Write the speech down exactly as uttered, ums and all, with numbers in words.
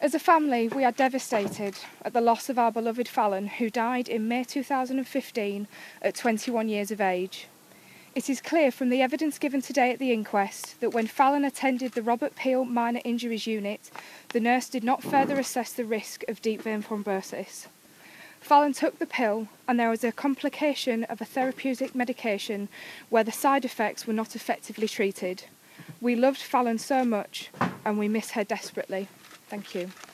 As a family, we are devastated at the loss of our beloved Fallon, who died in May two thousand fifteen at twenty-one years of age. It is clear from the evidence given today at the inquest that when Fallon attended the Robert Peel Minor Injuries Unit, the nurse did not further assess the risk of deep vein thrombosis. Fallon took the pill, and there was a complication of a therapeutic medication where the side effects were not effectively treated. We loved Fallon so much, and we miss her desperately. Thank you.